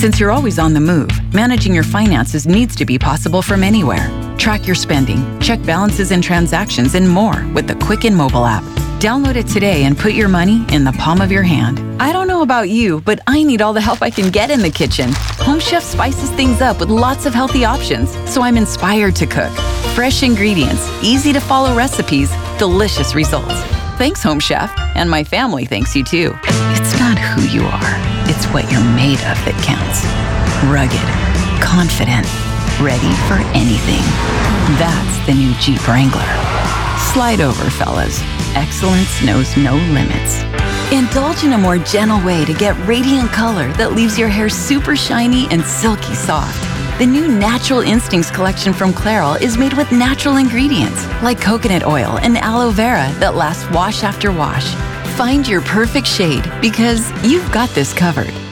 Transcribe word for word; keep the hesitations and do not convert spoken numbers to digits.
Since you're always on the move, managing your finances needs to be possible from anywhere. Track your spending, check balances and transactions, and more with the Quicken mobile app. Download it today and put your money in the palm of your hand. I don't know about you, but I need all the help I can get in the kitchen. Home Chef spices things up with lots of healthy options, so I'm inspired to cook. Fresh ingredients, easy to follow recipes, delicious results. Thanks, Home Chef, and my family thanks you too. It's not who you are, it's what you're made of that counts. Rugged, confident, ready for anything. That's the new Jeep Wrangler. Slide over, fellas. Excellence knows no limits. Indulge in a more gentle way to get radiant color that leaves your hair super shiny and silky soft. The new Natural Instincts collection from Clairol is made with natural ingredients like coconut oil and aloe vera that last wash after wash. Find your perfect shade because you've got this covered.